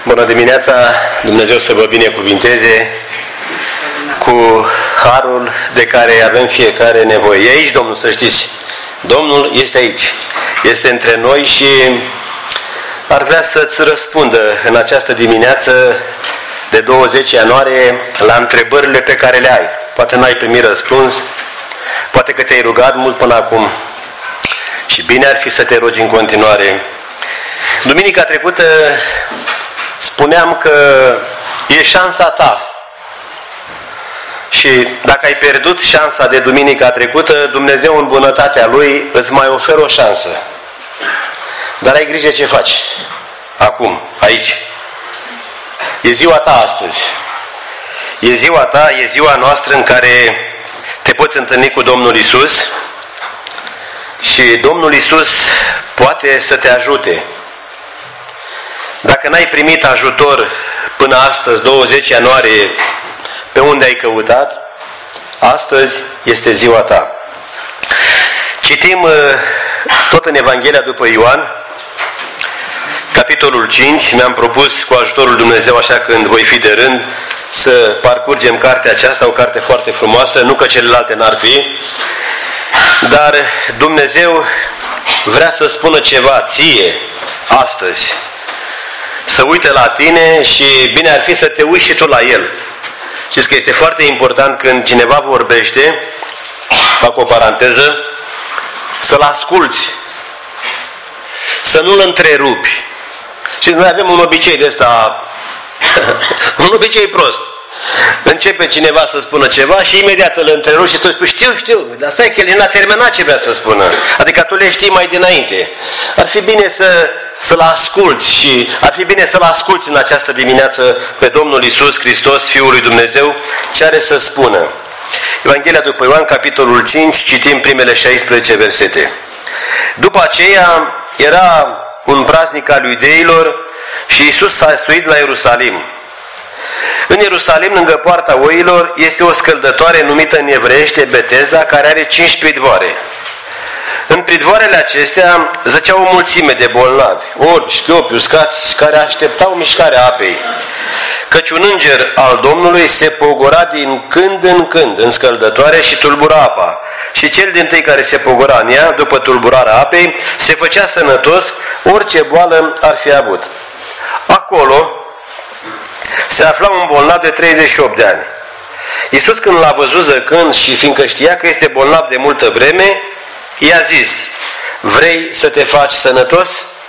Bună dimineața, Dumnezeu să vă binecuvinteze cu harul de care avem fiecare nevoie. E aici Domnul, să știți. Domnul este aici. Este între noi și ar vrea să-ți răspundă în această dimineață de 20 ianuarie la întrebările pe care le ai. Poate n-ai primit răspuns, poate că te-ai rugat mult până acum și bine ar fi să te rogi în continuare. Duminica trecută spuneam că e șansa ta. Și dacă ai pierdut șansa de duminica trecută, Dumnezeu în bunătatea Lui îți mai oferă o șansă. Dar ai grijă ce faci. Acum, aici. E ziua ta astăzi. E ziua ta, e ziua noastră în care te poți întâlni cu Domnul Iisus și Domnul Iisus poate să te ajute. Dacă n-ai primit ajutor până astăzi, 20 ianuarie, pe unde ai căutat, astăzi este ziua ta. Citim tot în Evanghelia după Ioan, capitolul 5. Mi-am propus cu ajutorul Dumnezeu, așa când voi fi de rând, să parcurgem cartea aceasta, o carte foarte frumoasă, nu că celelalte n-ar fi, dar Dumnezeu vrea să spună ceva ție astăzi. Să uite la tine și bine ar fi să te uiți și tu la El. Știți că este foarte important când cineva vorbește, fac o paranteză, să-l asculți, să nu-l întrerupi. Și noi avem un obicei de ăsta, un obicei prost. Începe cineva să spună ceva și imediat îl întrerupi și tu spui, știu, dar stai că el n-a terminat ce vrea să spună. Adică tu le știi mai dinainte. Ar fi bine să-l asculți și ar fi bine să-l asculți în această dimineață pe Domnul Iisus Hristos, Fiul lui Dumnezeu, ce are să spună. Evanghelia după Ioan, capitolul 5, citim primele 16 versete. După aceea era un praznic al iudeilor și Iisus s-a suit la Ierusalim. În Ierusalim, lângă poarta oilor, este o scăldătoare numită în evreiește Betesda, care are 5 pridvoare. În pridvoarele acestea zăceau o mulțime de bolnavi, orbi, șchiopi, uscați, care așteptau mișcarea apei. Căci un înger al Domnului se pogora din când în când în scăldătoare și tulbura apa. Și cel dintâi care se pogora în ea, după tulburarea apei, se făcea sănătos, orice boală ar fi avut. Acolo se afla un bolnav de 38 de ani. Iisus, când l-a văzut zăcând și fiindcă știa că este bolnav de multă vreme, i-a zis, vrei să te faci sănătos?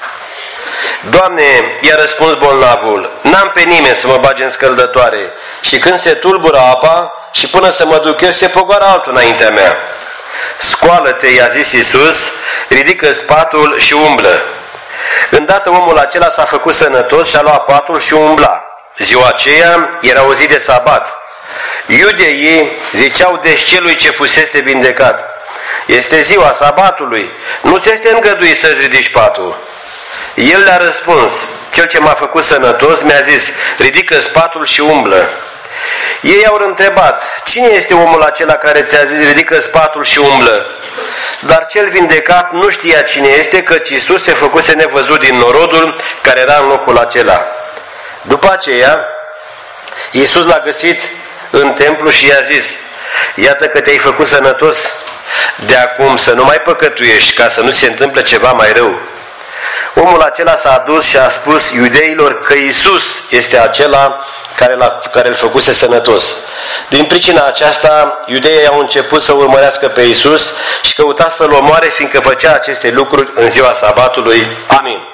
Doamne, i-a răspuns bolnavul, n-am pe nimeni să mă bage în scăldătoare și când se tulbură apa și până să mă duc eu se pogoară altul înaintea mea. Scoală-te, i-a zis Iisus, ridică patul și umblă. Îndată omul acela s-a făcut sănătos și a luat patul și umbla. Ziua aceea era o zi de sabat. Iudeii ziceau deci celui ce fusese vindecat, este ziua sabatului, nu ți este îngăduit să-ți ridici patul. El le-a răspuns, cel ce m-a făcut sănătos mi-a zis, ridică-ți patul și umblă. Ei au întrebat, cine este omul acela care ți-a zis, ridică-ți patul și umblă? Dar cel vindecat nu știa cine este, căci Iisus se făcuse nevăzut din norodul care era în locul acela. După aceea, Iisus l-a găsit în templu și i-a zis, iată că te-ai făcut sănătos, de acum să nu mai păcătuiești ca să nu se întâmple ceva mai rău. Omul acela s-a dus și a spus iudeilor că Iisus este acela care îl făcuse sănătos. Din pricina aceasta, iudeii au început să urmărească pe Iisus și căuta să-L omoare, fiindcă făcea aceste lucruri în ziua sabatului. Amin.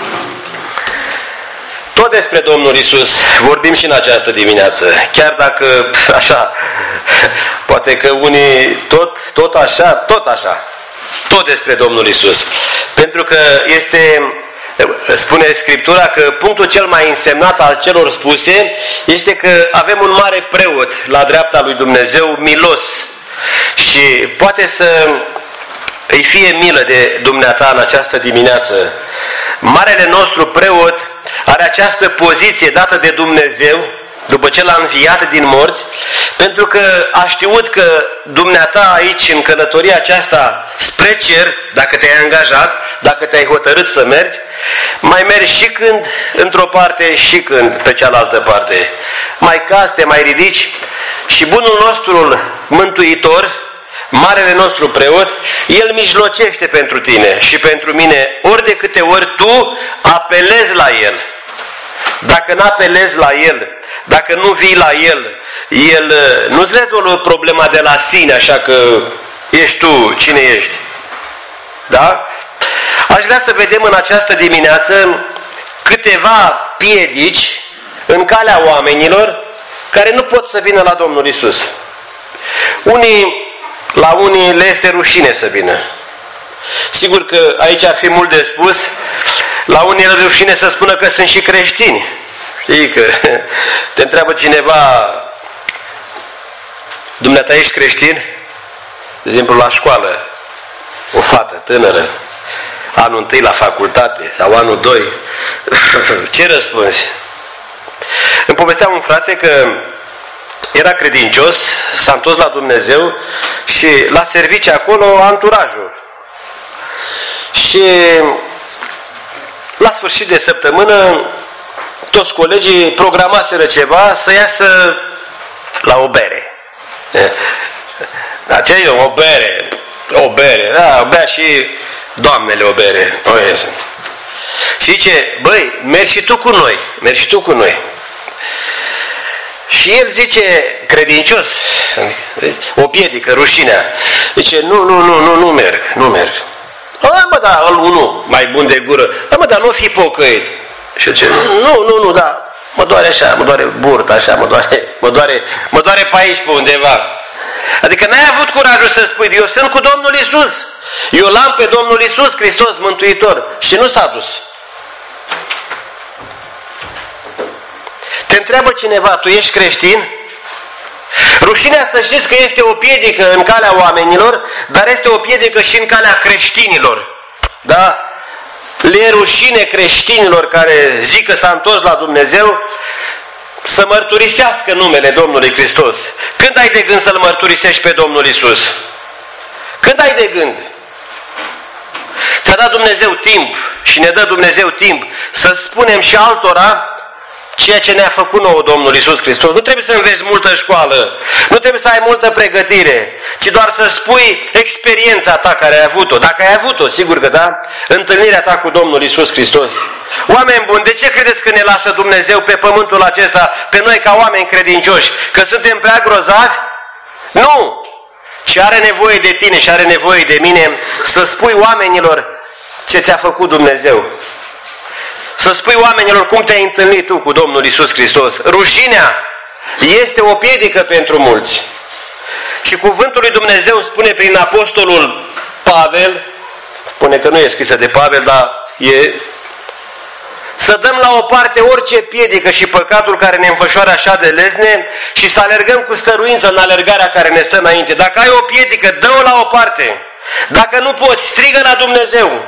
Tot despre Domnul Iisus vorbim și în această dimineață. Chiar dacă, așa, poate că unii tot așa, tot despre Domnul Iisus. Pentru că spune Scriptura că punctul cel mai însemnat al celor spuse este că avem un mare preot la dreapta lui Dumnezeu, milos. Și poate să îi fie milă de dumneata în această dimineață. Marele nostru preot are această poziție dată de Dumnezeu după ce l-a înviat din morți, pentru că a știut că dumneata aici, în călătoria aceasta spre cer, dacă te-ai angajat, dacă te-ai hotărât să mergi, mai mergi și când într-o parte și când pe cealaltă parte. Mai cazi, te mai ridici și bunul nostru mântuitor, marele nostru preot, el mijlocește pentru tine și pentru mine ori de câte ori tu apelezi la el. Dacă nu apelezi la el, dacă nu vii la el, el nu-ți rezolvă problema de la sine, așa că ești tu cine ești. Da? Aș vrea să vedem în această dimineață câteva piedici în calea oamenilor care nu pot să vină la Domnul Iisus. La unii le este rușine să vină. Sigur că aici ar fi mult de spus. La unii e rușine să spună că sunt și creștini. Știi că te întreabă cineva, dumneata ești creștin? De exemplu la școală, o fată tânără, anul 1 la facultate sau anul 2, ce răspunzi? Îmi povestea un frate că era credincios, s-a întors la Dumnezeu și la serviciu acolo anturajul. Și la sfârșit de săptămână toți colegii programaseră ceva să iasă la o bere. Da, ce e o bere? O bere, da, bea și doamnele o bere. Și zice, băi, mergi și tu cu noi, mergi și tu cu noi. Și el zice, credincios, o piedică, rușinea. Zice, nu merg. Mă, da, unul mai bun de gură. Mă, dar nu fi pocăit. Și zice, nu, da, mă doare așa, mă doare burta, așa, mă doare pe aici, pe undeva. Adică n-ai avut curajul să spui, eu sunt cu Domnul Iisus. Eu l-am pe Domnul Iisus Hristos, Mântuitor. Și nu s-a dus. Te întreabă cineva, tu ești creștin? Rușinea, să știți că este o piedică în calea oamenilor, dar este o piedică și în calea creștinilor. Da? Le e rușine creștinilor care zic că s-a întors la Dumnezeu să mărturisească numele Domnului Hristos. Când ai de gând să-L mărturisești pe Domnul Iisus? Când ai de gând? Ți-a dat Dumnezeu timp și ne dă Dumnezeu timp să spunem și altora ceea ce ne-a făcut nouă Domnul Iisus Hristos. Nu trebuie să înveți multă școală, nu trebuie să ai multă pregătire, ci doar să spui experiența ta care ai avut-o. Dacă ai avut-o, sigur că da, întâlnirea ta cu Domnul Iisus Hristos. Oameni buni, de ce credeți că ne lasă Dumnezeu pe pământul acesta, pe noi ca oameni credincioși? Că suntem prea grozavi? Nu! Ci are nevoie de tine și are nevoie de mine să spui oamenilor ce ți-a făcut Dumnezeu. Să spui oamenilor cum te-ai întâlnit tu cu Domnul Iisus Hristos. Rușinea este o piedică pentru mulți. Și cuvântul lui Dumnezeu spune prin apostolul Pavel, spune că nu e scrisă de Pavel, dar e, să dăm la o parte orice piedică și păcatul care ne înfășoară așa de lezne și să alergăm cu stăruință în alergarea care ne stă înainte. Dacă ai o piedică, dă-o la o parte. Dacă nu poți, strigă la Dumnezeu.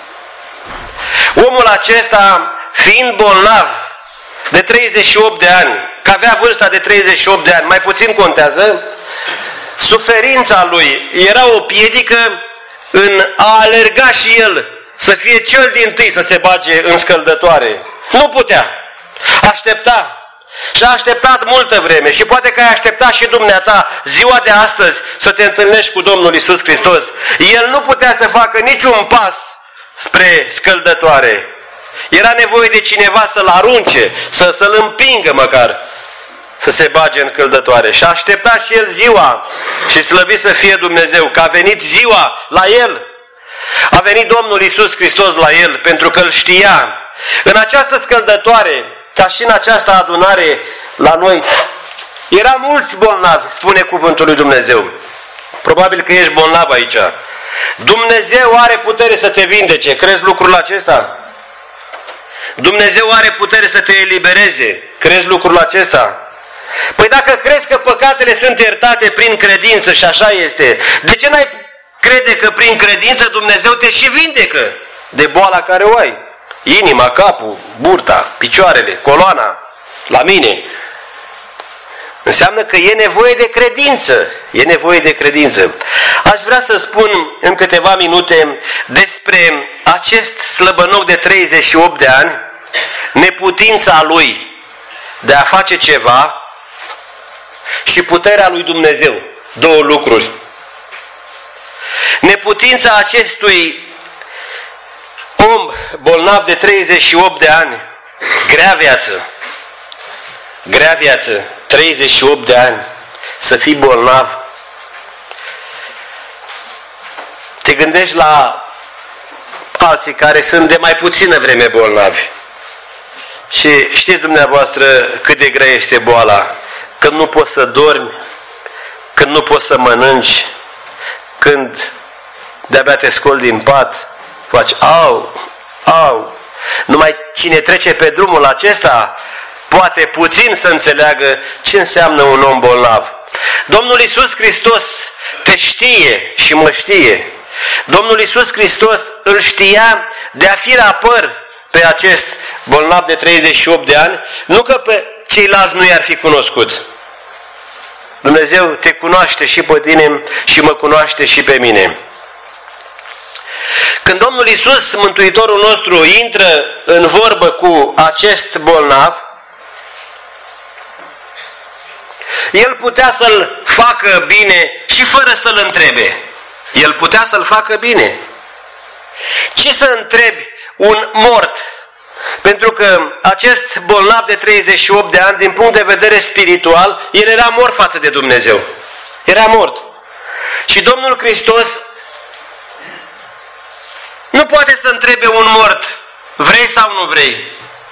Omul acesta, fiind bolnav de 38 de ani, că avea vârsta de 38 de ani, mai puțin contează, suferința lui era o piedică în a alerga și el să fie cel dintâi să se bage în scăldătoare. Nu putea. Aștepta. Și a așteptat multă vreme și poate că ai așteptat și dumneata ziua de astăzi să te întâlnești cu Domnul Iisus Hristos. El nu putea să facă niciun pas spre scăldătoare. Era nevoie de cineva să-l arunce, să-l împingă măcar, să se bage în scăldătoare. Și a așteptat și el ziua și slăvit să fie Dumnezeu, că a venit ziua la el. A venit Domnul Iisus Hristos la el pentru că îl știa. În această scăldătoare, ca și în această adunare la noi, era mulți bolnavi, spune cuvântul lui Dumnezeu. Probabil că ești bolnav aici. Dumnezeu are putere să te vindece. Crezi lucrul acesta? Dumnezeu are putere să te elibereze. Crezi lucrul acesta? Păi dacă crezi că păcatele sunt iertate prin credință și așa este, de ce n-ai crede că prin credință Dumnezeu te și vindecă de boala care o ai? Inima, capul, burta, picioarele, coloana, la mine. Înseamnă că e nevoie de credință. E nevoie de credință. Aș vrea să spun în câteva minute despre acest slăbănoc de 38 de ani, neputința lui de a face ceva și puterea lui Dumnezeu. Două lucruri. Neputința acestui om bolnav de 38 de ani, grea viață, 38 de ani, să fii bolnav. Te gândești la alții care sunt de mai puțină vreme bolnavi. Și știți dumneavoastră cât de grea este boala. Când nu poți să dormi, când nu poți să mănânci, când de-abia te scoli din pat, faci au. Numai cine trece pe drumul acesta poate puțin să înțeleagă ce înseamnă un om bolnav. Domnul Iisus Hristos te știe și mă știe. Domnul Iisus Hristos îl știa de a fi rapăr pe acest bolnav de 38 de ani, nu că pe ceilalți nu i-ar fi cunoscut. Dumnezeu te cunoaște și pe tine și mă cunoaște și pe mine. Când Domnul Iisus, Mântuitorul nostru, intră în vorbă cu acest bolnav, El putea să-l facă bine și fără să-l întrebe. El putea să-l facă bine. Ce să întrebi un mort? Pentru că acest bolnav de 38 de ani, din punct de vedere spiritual, el era mort față de Dumnezeu. Era mort. Și Domnul Hristos nu poate să întrebe un mort, vrei sau nu vrei?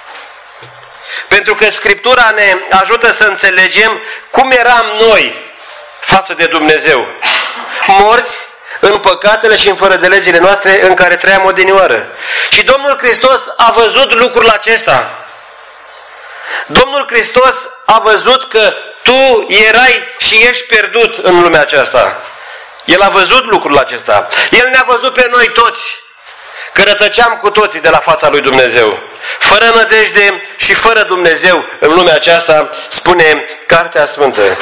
Pentru că Scriptura ne ajută să înțelegem cum eram noi față de Dumnezeu. Morți în păcatele și în fără de legile noastre în care trăiam odinioară. Și Domnul Hristos a văzut lucrul acesta. Domnul Hristos a văzut că tu erai și ești pierdut în lumea aceasta. El a văzut lucrul acesta. El ne-a văzut pe noi toți, că rătăceam cu toții de la fața lui Dumnezeu. Fără nădejde și fără Dumnezeu în lumea aceasta, spune Cartea Sfântă.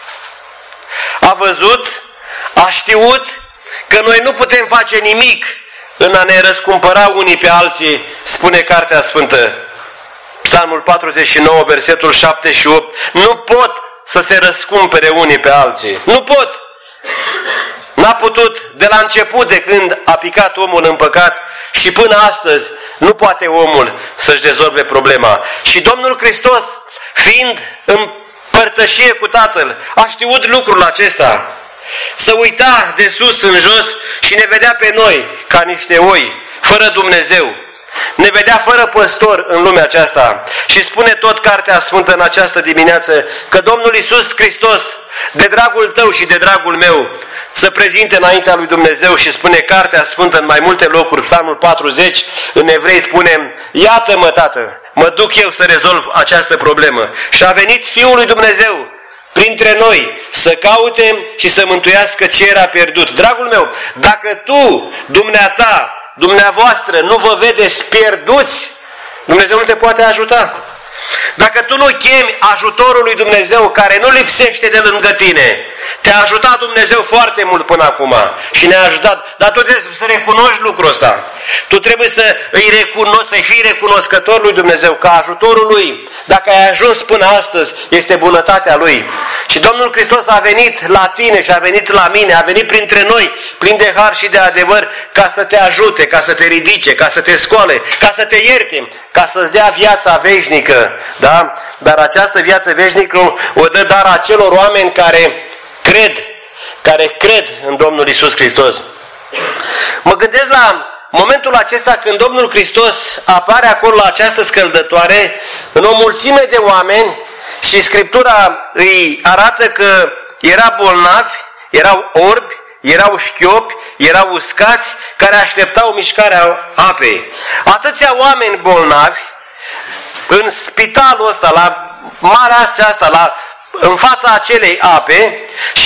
A văzut, a știut că noi nu putem face nimic în a ne răscumpăra unii pe alții, spune Cartea Sfântă. Psalmul 49, versetul 7 și 8. Nu pot să se răscumpere unii pe alții. Nu pot! N-a putut de la început, de când a picat omul în păcat, și până astăzi nu poate omul să-și rezolve problema. Și Domnul Hristos, fiind în părtășie cu Tatăl, a știut lucrul acesta. Să uita de sus în jos și ne vedea pe noi ca niște oi, fără Dumnezeu. Ne vedea fără păstor în lumea aceasta. Și spune tot Cartea Sfântă în această dimineață că Domnul Iisus Hristos, de dragul tău și de dragul meu, să prezinte înaintea lui Dumnezeu, și spune Cartea Sfântă în mai multe locuri, Psalmul 40, în Evrei spune: iată-mă, Tată, mă duc eu să rezolv această problemă. Și a venit Fiul lui Dumnezeu printre noi să caute și să mântuiască ce era pierdut. Dragul meu, dacă tu, dumneata, dumneavoastră, nu vă vedeți pierduți, Dumnezeu nu te poate ajuta. Dacă tu nu chemi ajutorul lui Dumnezeu, care nu lipsește de lângă tine, te-a ajutat Dumnezeu foarte mult până acum și ne-a ajutat, dar tu trebuie să recunoști lucrul ăsta. Tu trebuie să-i fii recunoscător lui Dumnezeu, că ajutorul lui, dacă ai ajuns până astăzi, este bunătatea lui. Și Domnul Hristos a venit la tine și a venit la mine, a venit printre noi, plin de har și de adevăr, ca să te ajute, ca să te ridice, ca să te scoale, ca să te ierte, ca să-ți dea viața veșnică. Da? Dar această viață veșnică o dă dar acelor oameni care cred în Domnul Iisus Hristos. Mă gândesc la momentul acesta când Domnul Hristos apare acolo la această scăldătoare, în o mulțime de oameni, și Scriptura îi arată că era bolnavi, erau orbi, erau șchiopi, erau uscați, care așteptau mișcarea apei. Atâția oameni bolnavi în spitalul ăsta, la marea aceasta, în fața acelei ape,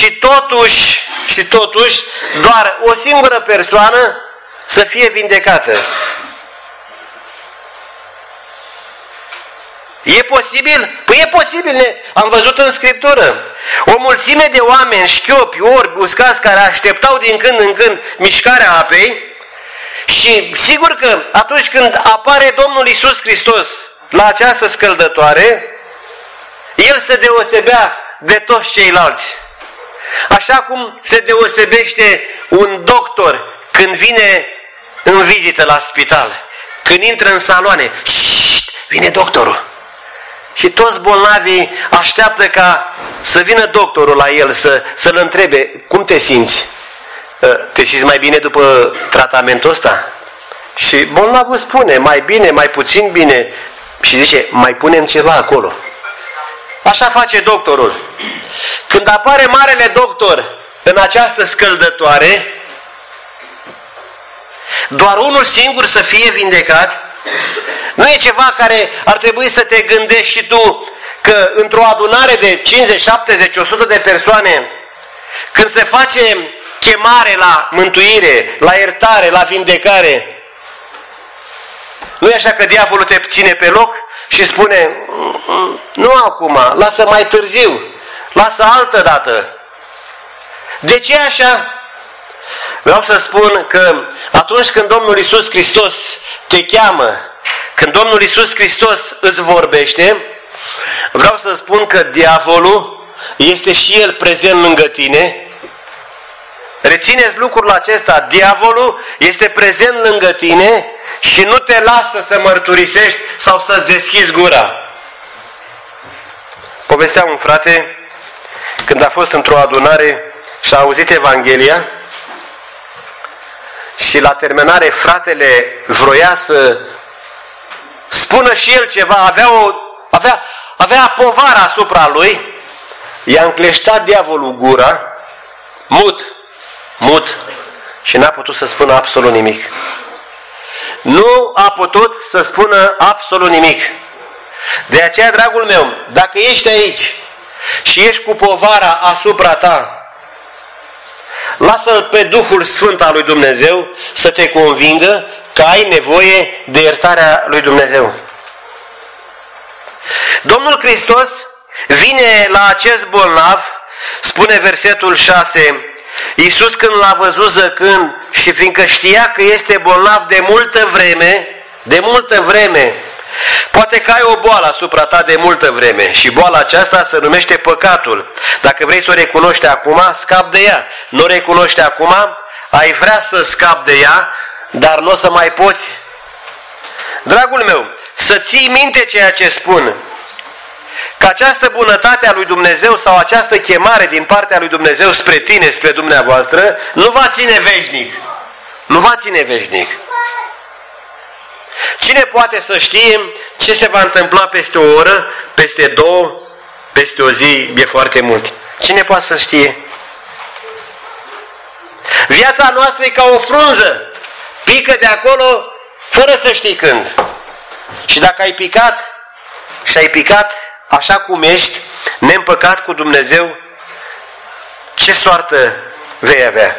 și totuși doar o singură persoană să fie vindecată. E posibil? Păi e posibil, am văzut în Scriptură. O mulțime de oameni șchiopi, orbi, uscați, care așteptau din când în când mișcarea apei și sigur că atunci când apare Domnul Iisus Hristos la această scăldătoare, El se deosebea de toți ceilalți. Așa cum se deosebește un doctor când vine în vizită la spital, când intră în saloane, vine doctorul. Și toți bolnavii așteaptă ca să vină doctorul la el, să-l întrebe, cum te simți? Te simți mai bine după tratamentul ăsta? Și bolnavul spune, mai bine, mai puțin bine. Și zice, mai punem ceva acolo. Așa face doctorul. Când apare marele doctor în această scăldătoare, doar unul singur să fie vindecat, nu e ceva care ar trebui să te gândești și tu că într-o adunare de 50, 70, 100 de persoane, când se face chemare la mântuire, la iertare, la vindecare, nu e așa că diavolul te ține pe loc și spune, nu acum, lasă mai târziu, lasă altă dată. De ce așa? Vreau să spun că atunci când Domnul Iisus Hristos te cheamă, când Domnul Iisus Hristos îți vorbește, vreau să spun că diavolul este și el prezent lângă tine. Rețineți lucrul acesta, diavolul este prezent lângă tine și nu te lasă să mărturisești sau să-ți deschizi gura. Povestea un frate când a fost într-o adunare și a auzit Evanghelia și la terminare fratele vroia să spună și el ceva, avea povară asupra lui, i-a încleștat diavolul gura, mut, și n-a putut să spună absolut nimic. Nu a putut să spună absolut nimic. De aceea, dragul meu, dacă ești aici și ești cu povara asupra ta, lasă-L pe Duhul Sfânt al lui Dumnezeu să te convingă că ai nevoie de iertarea lui Dumnezeu. Domnul Hristos vine la acest bolnav, spune versetul 6, Iisus când l-a văzut zăcând și fiindcă știa că este bolnav de multă vreme, poate că ai o boală asupra ta de multă vreme și boala aceasta se numește păcatul. Dacă vrei să o recunoști acum, scap de ea. Nu o recunoști acum, ai vrea să scapi de ea, dar nu o să mai poți. Dragul meu, să ții minte ceea ce spun, că această bunătate a lui Dumnezeu sau această chemare din partea lui Dumnezeu spre tine, spre dumneavoastră, nu va ține veșnic. Nu va ține veșnic. Cine poate să știe ce se va întâmpla peste o oră, peste două, peste o zi, e foarte mult. Cine poate să știe? Viața noastră e ca o frunză. Pică de acolo fără să știi când. Și dacă ai picat și ai picat așa cum ești, neîmpăcat cu Dumnezeu, ce soartă vei avea?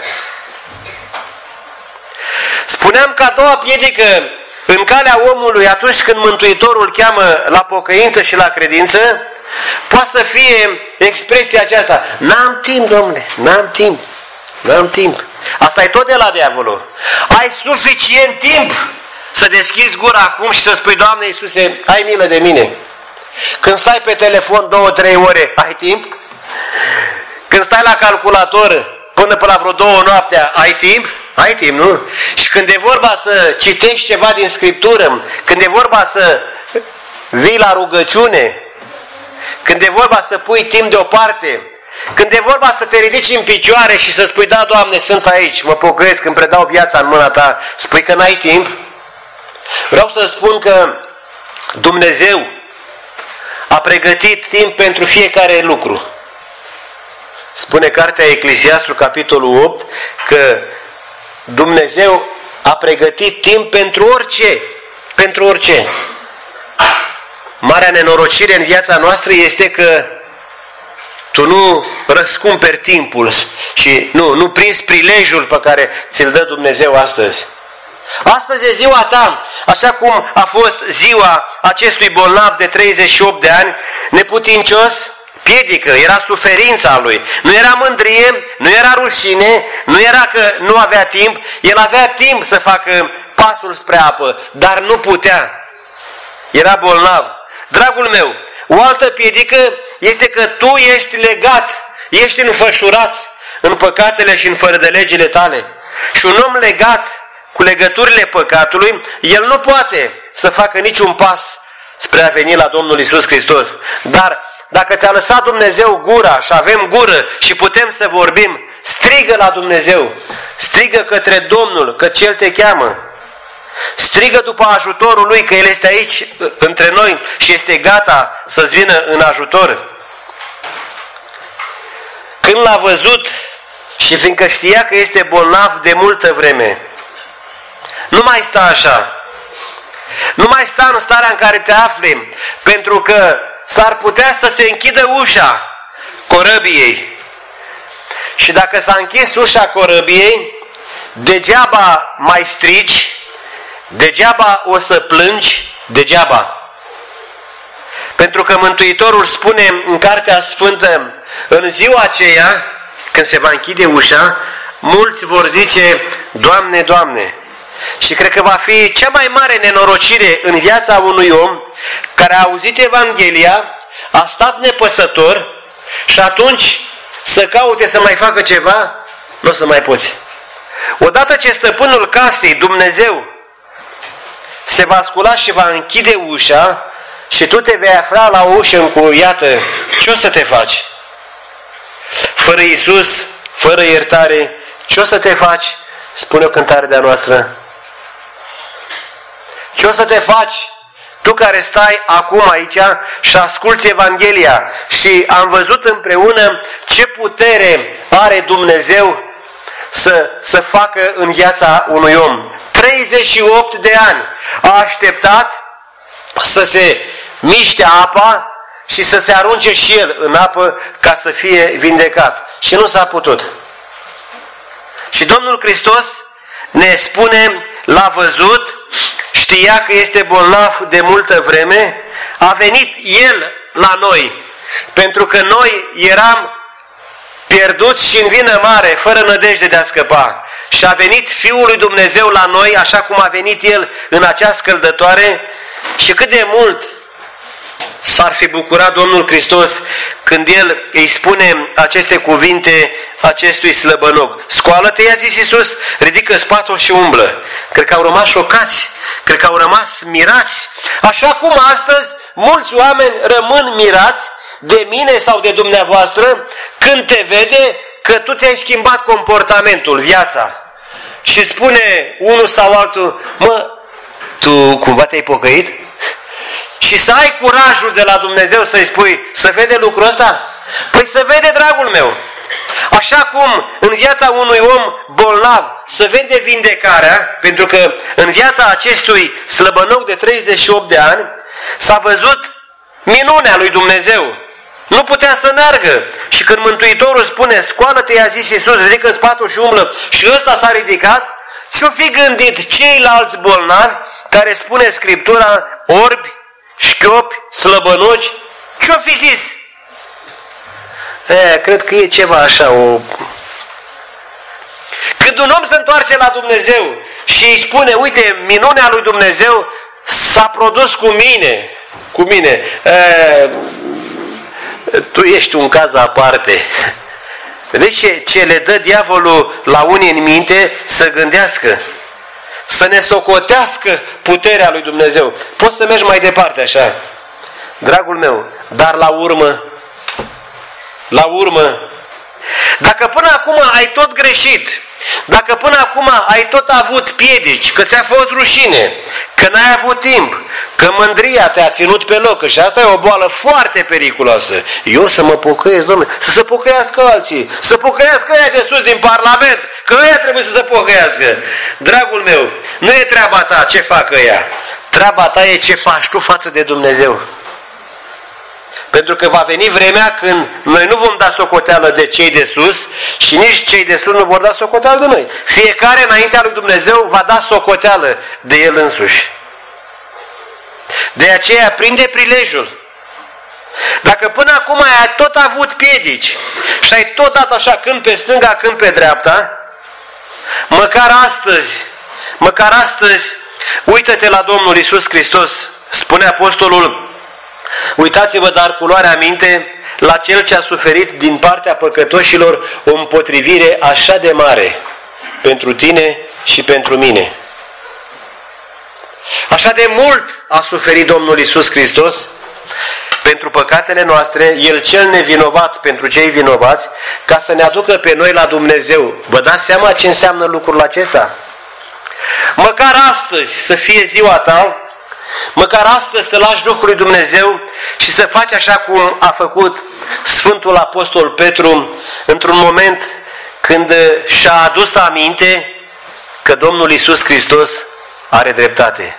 Spuneam că a doua piedică în calea omului atunci când Mântuitorul cheamă la pocăință și la credință, poate să fie expresia aceasta: n-am timp, Domnule, n-am timp. Asta e tot de la diavolul. Ai suficient timp să deschizi gura acum și să spui: Doamne Iisuse, ai milă de mine. Când stai pe telefon 2-3 ore, ai timp? Când stai la calculator până la vreo 2 noaptea, ai timp? Ai timp, nu? Și când e vorba să citești ceva din Scriptură, când e vorba să vii la rugăciune, când e vorba să pui timp deoparte, când e vorba să te ridici în picioare și să spui: da, Doamne, sunt aici, mă pocăiesc, îmi predau viața în mâna Ta, spui că n-ai timp? Vreau să spun că Dumnezeu a pregătit timp pentru fiecare lucru. Spune cartea Eclesiastru, capitolul 8, că Dumnezeu a pregătit timp pentru orice. Pentru orice. Marea nenorocire în viața noastră este că tu nu răscumperi timpul și nu prinzi prilejul pe care ți-l dă Dumnezeu astăzi. Astăzi e ziua ta, așa cum a fost ziua acestui bolnav de 38 de ani, neputincios, piedică, era suferința lui, nu era mândrie, nu era rușine, nu era că nu avea timp, el avea timp să facă pasul spre apă, dar nu putea. Era bolnav. Dragul meu, o altă piedică este că tu ești legat, ești înfășurat în păcatele și în fără de legile tale. Și un om legat cu legăturile păcatului, el nu poate să facă niciun pas spre a veni la Domnul Iisus Hristos. Dar dacă ți-a lăsat Dumnezeu gura și avem gură și putem să vorbim, strigă la Dumnezeu, strigă către Domnul, că El te cheamă. Strigă după ajutorul Lui, că El este aici între noi și este gata să-ți vină în ajutor. Când l-a văzut și fiindcă știa că este bolnav de multă vreme, nu mai sta așa. Nu mai sta în starea în care te afli, pentru că s-ar putea să se închidă ușa corăbiei. Și dacă s-a închis ușa corăbiei, degeaba mai strigi, degeaba o să plângi, degeaba. Pentru că Mântuitorul spune în Cartea Sfântă, în ziua aceea, când se va închide ușa, mulți vor zice, Doamne, Doamne. Și cred că va fi cea mai mare nenorocire în viața unui om care a auzit Evanghelia, a stat nepăsător și atunci să caute să mai facă ceva, nu o să mai poți. Odată ce stăpânul casei, Dumnezeu, se va scula și va închide ușa și tu te vei afla la o ușă încuiată, ce o să te faci? Fără Iisus, fără iertare, ce o să te faci? Spune o cântare de-a noastră. Ce o să te faci? Tu care stai acum aici și asculți Evanghelia și am văzut împreună ce putere are Dumnezeu să facă în viața unui om. 38 de ani a așteptat să se miște apa și să se arunce și el în apă ca să fie vindecat. Și nu s-a putut. Și Domnul Hristos ne spune, l-a văzut, știa că este bolnav de multă vreme, a venit El la noi, pentru că noi eram pierduți și în vină mare, fără nădejde de a scăpa. Și a venit Fiul lui Dumnezeu la noi, așa cum a venit El în acea scăldătoare, și cât de mult s-ar fi bucurat Domnul Hristos când El îi spune aceste cuvinte acestui slăbănog. Scoală-te, i-a zis Iisus, ridică spatul și umblă. Cred că au rămas șocați, cred că au rămas mirați. Așa cum astăzi mulți oameni rămân mirați de mine sau de dumneavoastră când te vede că tu ți-ai schimbat comportamentul, viața. Și spune unul sau altul, mă, tu cumva te-ai pocăit? Și să ai curajul de la Dumnezeu să-i spui, să vede lucrul ăsta? Păi să vede, dragul meu. Așa cum în viața unui om bolnav să vede vindecarea, pentru că în viața acestui slăbănoc de 38 de ani s-a văzut minunea lui Dumnezeu. Nu putea să meargă. Și când Mântuitorul spune, scoală-te, i-a zis Iisus, ridică spatul și umblă, și ăsta s-a ridicat, și-o fi gândit ceilalți bolnavi, care spune Scriptura, orbi, șchiopi, slăbănogi, ce-o fi zis? Cred că e ceva așa, Când un om se întoarce la Dumnezeu și îi spune, uite, minunea lui Dumnezeu s-a produs cu mine, tu ești un caz aparte. Vedeți ce le dă diavolul la unii în minte să gândească, să ne socotească puterea lui Dumnezeu. Poți să mergi mai departe așa, dragul meu, dar la urmă, dacă până acum ai tot greșit, dacă până acum ai tot avut piedici, că ți-a fost rușine, că n-ai avut timp, că mândria te-a ținut pe loc, și asta e o boală foarte periculoasă. Eu să mă pocăiesc, Domnule, să se pocăiască alții, să pocăiască ăia de sus din Parlament, că ăia trebuie să se pocăiască. Dragul meu, nu e treaba ta ce fac ăia, treaba ta e ce faci tu față de Dumnezeu. Pentru că va veni vremea când noi nu vom da socoteală de cei de sus și nici cei de sus nu vor da socoteală de noi. Fiecare înaintea lui Dumnezeu va da socoteală de el însuși. De aceea prinde prilejul. Dacă până acum ai tot avut piedici și ai tot dat așa când pe stânga, când pe dreapta, măcar astăzi, uită-te la Domnul Iisus Hristos. Spune apostolul: uitați-vă dar cu luarea minte la Cel ce a suferit din partea păcătoșilor o împotrivire așa de mare pentru tine și pentru mine. Așa de mult a suferit Domnul Iisus Hristos pentru păcatele noastre, El cel nevinovat pentru cei vinovați, ca să ne aducă pe noi la Dumnezeu. Vă dați seama ce înseamnă lucrul acesta? Măcar astăzi să fie ziua ta, măcar astăzi să lași Duhul lui Dumnezeu și să faci așa cum a făcut Sfântul Apostol Petru într-un moment când și-a adus aminte că Domnul Iisus Hristos are dreptate.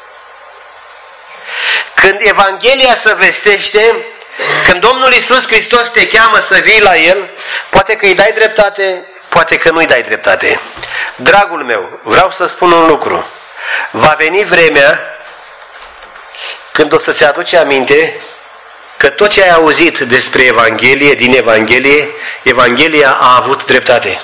Când Evanghelia se vestește, când Domnul Iisus Hristos te cheamă să vii la El, poate că îi dai dreptate, poate că nu îi dai dreptate. Dragul meu, vreau să spun un lucru. Va veni vremea când o să-ți aduci aminte că tot ce ai auzit despre Evanghelie, din Evanghelie, Evanghelia a avut dreptate.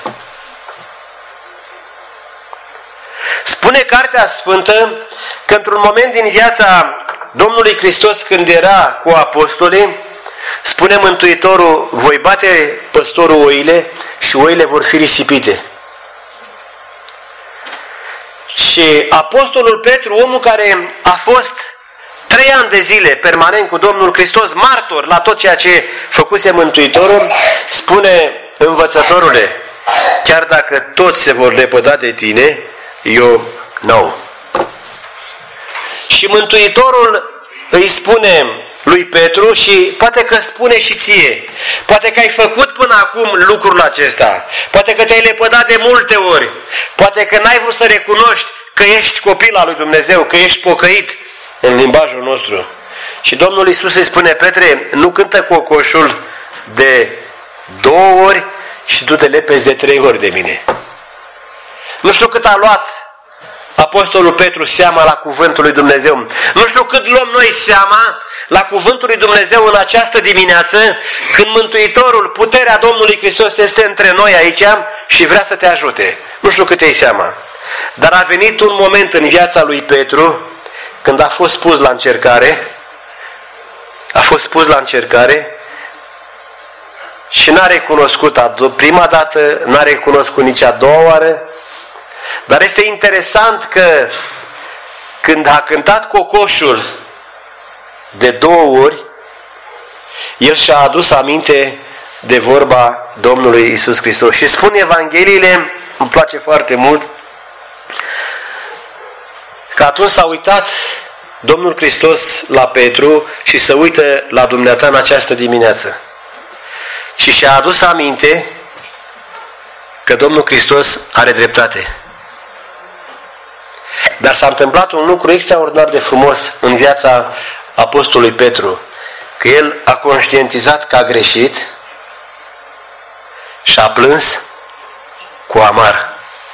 Spune Cartea Sfântă că într-un moment din viața Domnului Hristos, când era cu apostolii, spune Mântuitorul: voi bate păstorul oile și oile vor fi risipite. Și apostolul Petru, omul care a fost 3 ani de zile permanent cu Domnul Hristos, martor la tot ceea ce făcuse Mântuitorul, spune: învățătorule, chiar dacă toți se vor lepăda de tine, eu nu. Și Mântuitorul îi spune lui Petru, și poate că spune și ție, poate că ai făcut până acum lucrul acesta, poate că te-ai lepădat de multe ori, poate că n-ai vrut să recunoști că ești copil al lui Dumnezeu, că ești pocăit în limbajul nostru. Și Domnul Iisus îi spune: Petre, nu cântă cocoșul de 2 ori și tu te lepezi de 3 ori de mine. Nu știu cât a luat apostolul Petru seama la cuvântul lui Dumnezeu. Nu știu cât luăm noi seama la cuvântul lui Dumnezeu în această dimineață, când Mântuitorul, puterea Domnului Hristos este între noi aici și vrea să te ajute. Nu știu cât iei seama. Dar a venit un moment în viața lui Petru când a fost pus la încercare, și n-a recunoscut prima dată, n-a recunoscut nici a doua oară. Dar este interesant că când a cântat cocoșul de 2 ori, el și-a adus aminte de vorba Domnului Iisus Hristos. Și spun Evangheliile, îmi place foarte mult, că atunci s-a uitat Domnul Hristos la Petru și se uită la dumneata în această dimineață. Și și-a adus aminte că Domnul Hristos are dreptate. Dar s-a întâmplat un lucru extraordinar de frumos în viața apostolului Petru, că el a conștientizat că a greșit și a plâns cu amar.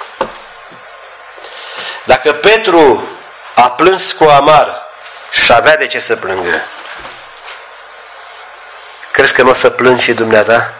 Dacă Petru a plâns cu amar și avea de ce să plângă, crezi că nu o să plângi și dumneata?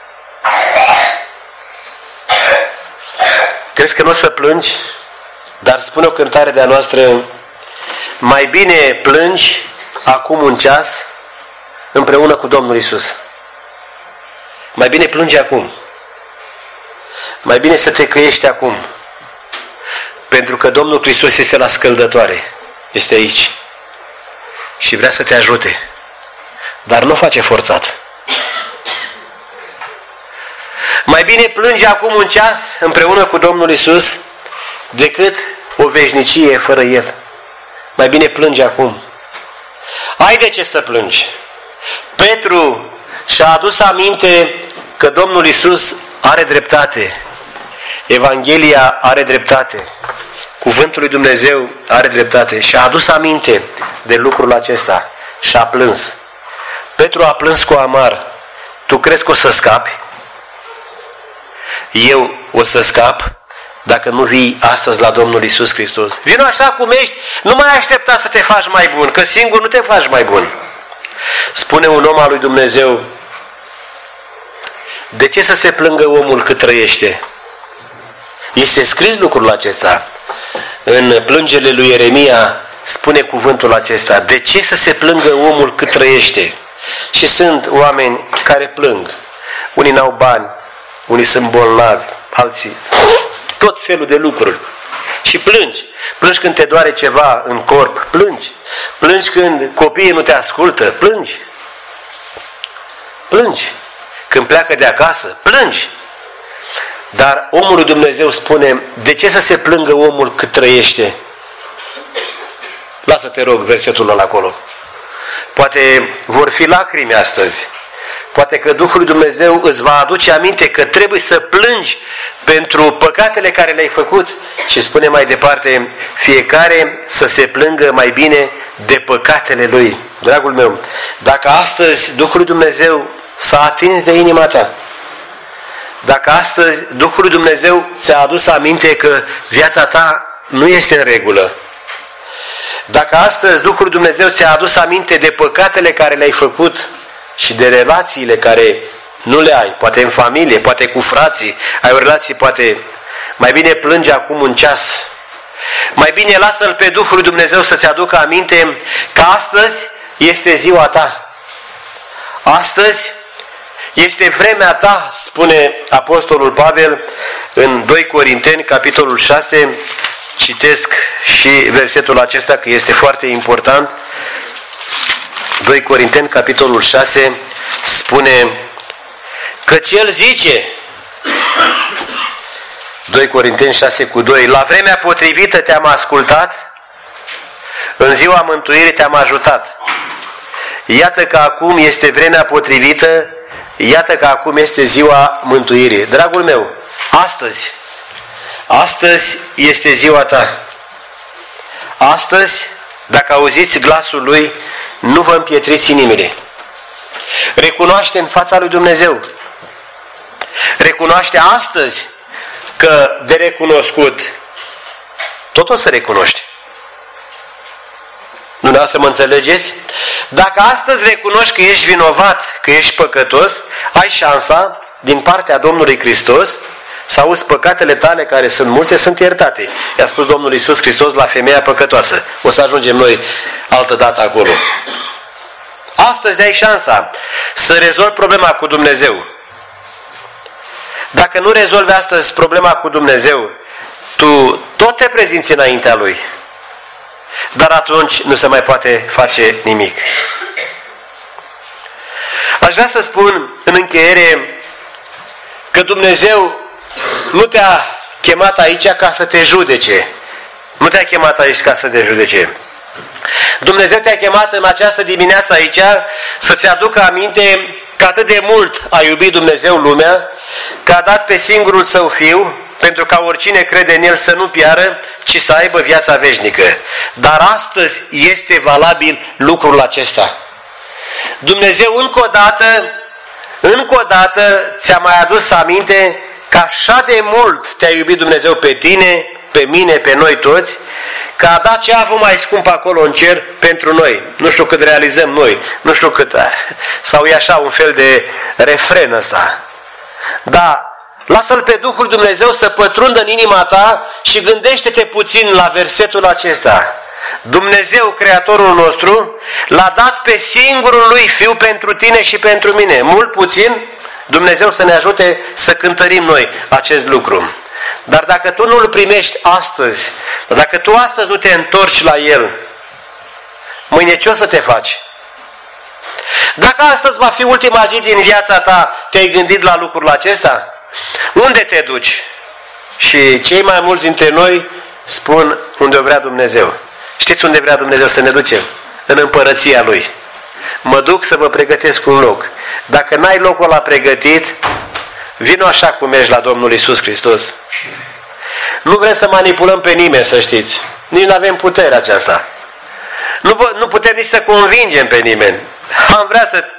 Crezi că nu o să plângi? Dar spune o cântare de-a noastră: mai bine plângi acum un ceas împreună cu Domnul Iisus. Mai bine plângi acum. Mai bine să te căiești acum. Pentru că Domnul Hristos este la scăldătoare. Este aici. Și vrea să te ajute. Dar nu face forțat. Mai bine plângi acum un ceas împreună cu Domnul Iisus decât o veșnicie fără El. Mai bine plângi acum. Ai de ce să plângi. Petru și-a adus aminte că Domnul Iisus are dreptate. Evanghelia are dreptate. Cuvântul lui Dumnezeu are dreptate. Și-a adus aminte de lucrul acesta și a plâns. Petru a plâns cu amar. Tu crezi că o să scapi? Eu o să scap dacă nu vii astăzi la Domnul Iisus Hristos. Vino așa cum ești, nu mai aștepta să te faci mai bun, că singur nu te faci mai bun. Spune un om al lui Dumnezeu, de ce să se plângă omul cât trăiește? Este scris lucrul acesta. În plângerile lui Ieremia spune cuvântul acesta, de ce să se plângă omul cât trăiește? Și sunt oameni care plâng. Unii n-au bani, unii sunt bolnavi, alții, tot felul de lucruri. Și plângi. Plângi când te doare ceva în corp, plângi. Plângi când copiii nu te ascultă, plângi. Plângi. Când pleacă de acasă, plângi. Dar omul lui Dumnezeu spune, de ce să se plângă omul cât trăiește? Lasă-te rog versetul ăla acolo. Poate vor fi lacrimi astăzi. Poate că Duhul lui Dumnezeu îți va aduce aminte că trebuie să plângi pentru păcatele care le-ai făcut. Și spune mai departe, fiecare să se plângă mai bine de păcatele lui. Dragul meu, dacă astăzi Duhul lui Dumnezeu s-a atins de inima ta, dacă astăzi Duhul lui Dumnezeu ți-a adus aminte că viața ta nu este în regulă, dacă astăzi Duhul lui Dumnezeu ți-a adus aminte de păcatele care le-ai făcut și de relațiile care nu le ai, poate în familie, poate cu frații, ai o relație, poate mai bine plânge acum un ceas. Mai bine lasă-L pe Duhul lui Dumnezeu să-ți aducă aminte că astăzi este ziua ta. Astăzi este vremea ta, spune Apostolul Pavel în 2 Corinteni, capitolul 6, citesc și versetul acesta că este foarte important. 2 Corinteni, capitolul 6, spune căci El zice, 2 Corinteni 6:2, la vremea potrivită te-am ascultat, în ziua mântuirii te-am ajutat. Iată că acum este vremea potrivită, iată că acum este ziua mântuirii. Dragul meu, astăzi este ziua ta. Astăzi, dacă auziți glasul Lui, nu vă împietriți inimile. Recunoaște în fața lui Dumnezeu. Recunoaște astăzi că de recunoscut tot o să recunoști. Dumneavoastră mă înțelegeți? Dacă astăzi recunoști că ești vinovat, că ești păcătos, ai șansa din partea Domnului Hristos să auzi păcatele tale, care sunt multe, sunt iertate. I-a spus Domnul Iisus Hristos la femeia păcătoasă. O să ajungem noi altă dată acolo. Astăzi ai șansa să rezolvi problema cu Dumnezeu. Dacă nu rezolvi astăzi problema cu Dumnezeu, tu tot te prezinți înaintea Lui. Dar atunci nu se mai poate face nimic. Aș vrea să spun în încheiere că Dumnezeu nu te-a chemat aici ca să te judece. Nu te-a chemat aici ca să te judece. Dumnezeu te-a chemat în această dimineață aici să-ți aducă aminte că atât de mult a iubit Dumnezeu lumea, că a dat pe singurul Său Fiu, pentru ca oricine crede în El să nu piară, ci să aibă viața veșnică. Dar astăzi este valabil lucrul acesta. Dumnezeu încă o dată ți-a mai adus aminte că așa de mult te-a iubit Dumnezeu pe tine, pe mine, pe noi toți, că a dat ce a avut mai scump acolo în cer pentru noi. Nu știu cât realizăm noi, nu știu cât, sau e așa un fel de refren ăsta. Dar lasă-L pe Duhul Dumnezeu să pătrundă în inima ta și gândește-te puțin la versetul acesta. Dumnezeu, Creatorul nostru, l-a dat pe singurul Lui Fiu pentru tine și pentru mine. Mult puțin, Dumnezeu să ne ajute să cântărim noi acest lucru. Dar dacă tu nu-L primești astăzi, dacă tu astăzi nu te întorci la El, mâine ce o să te faci? Dacă astăzi va fi ultima zi din viața ta, te-ai gândit la lucrul acesta? Unde te duci? Și cei mai mulți dintre noi spun unde vrea Dumnezeu. Știți unde vrea Dumnezeu să ne ducem? În împărăția Lui. Mă duc să vă pregătesc un loc. Dacă n-ai locul ăla pregătit, vino așa cum ești la Domnul Iisus Hristos. Nu vrem să manipulăm pe nimeni, să știți. Nici nu avem puterea aceasta. Nu putem nici să convingem pe nimeni.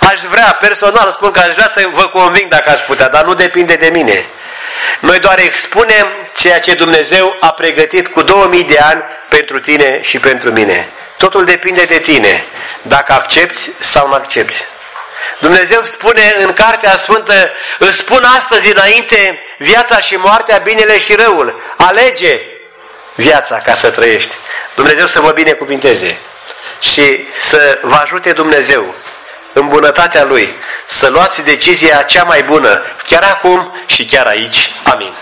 aș vrea, personal spun că aș vrea să vă conving dacă aș putea, dar nu depinde de mine. Noi doar expunem ceea ce Dumnezeu a pregătit cu 2000 de ani pentru tine și pentru mine. Totul depinde de tine, dacă accepti sau nu accepti. Dumnezeu spune în Cartea Sfântă, îți spun astăzi înainte viața și moartea, binele și răul. Alege viața ca să trăiești. Dumnezeu să vă binecuvinteze și să vă ajute Dumnezeu în bunătatea Lui să luați decizia cea mai bună, chiar acum și chiar aici. Amin.